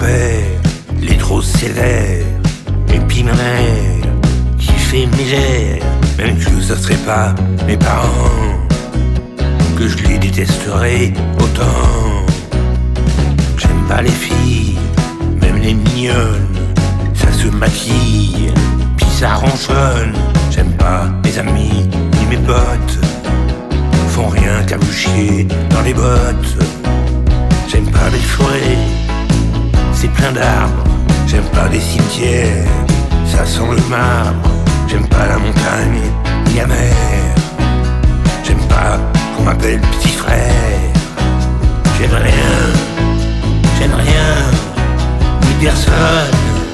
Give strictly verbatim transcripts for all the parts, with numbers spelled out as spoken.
père, il est trop sévère. Et puis ma mère, qui fait misère. Même que ça serait pas mes parents, que je les détesterais autant. J'aime pas les filles, même les mignonnes. Ça se maquille, puis ça ronchonne. J'aime pas mes amis, ni mes potes. Font rien qu'à vous chier dans les bottes. J'aime pas les forêts, c'est plein d'arbres. J'aime pas les cimetières, ça sent le marbre. J'aime pas la montagne, ni la mer. J'aime pas qu'on m'appelle petit frère. J'aime rien, j'aime rien, ni personne.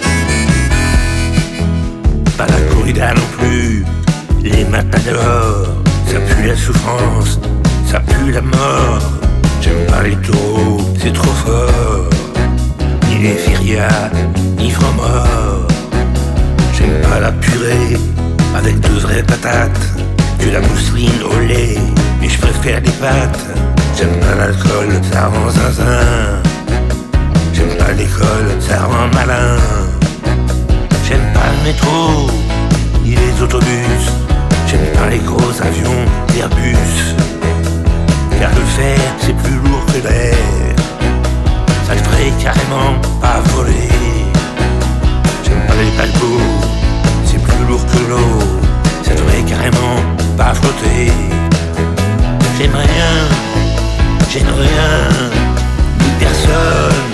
Pas la corrida non plus, les matadors. Ça pue la souffrance, ça pue la mort. J'aime pas les taureaux, c'est trop fort. Ni les férias, ni francs-morts. J'aime pas la purée avec deux vraies patates, que la mousseline au lait, mais je préfère les pâtes. J'aime pas l'alcool, ça rend zinzin. J'aime pas l'école, ça rend malin. J'aime pas le métro, ni les autobus. J'aime pas les gros avions d'Airbus. Car le fer, c'est plus lourd que l'air. Ça devrait carrément pas voler. J'aime pas les paquebots, c'est plus lourd que l'eau. Ça devrait carrément pas flotter. J'aime rien, j'aime rien, ni personne.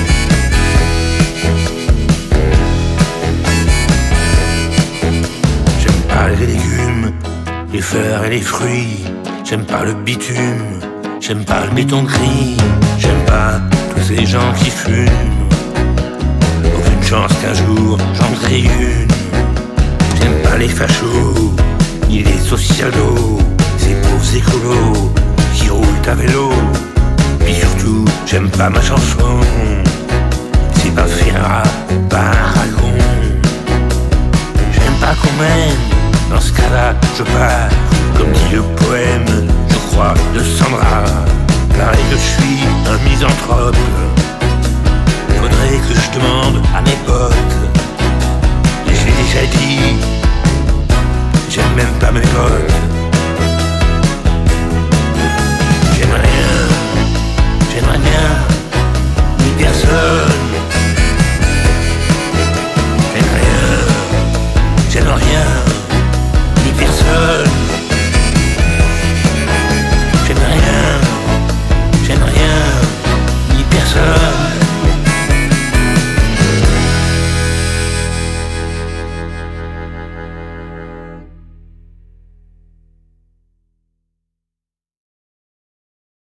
J'aime pas les légumes, les fleurs et les fruits. J'aime pas le bitume, j'aime pas le béton gris. J'aime pas tous ces gens qui fument. Aucune chance qu'un jour j'en crée une. J'aime pas les fachos, ni les socialos. Ces pauvres écolos qui roulent à vélo. Puis surtout, j'aime pas ma chanson. C'est pas Ferrat, pas Aragon. J'aime pas qu'on m'aime, dans ce cas-là je pars. Comme dit le poème, je crois, de Sandra. Pareil que je suis un misanthrope. Faudrait que je demande à mes potes. Et j'ai déjà dit, j'aime même pas mes potes.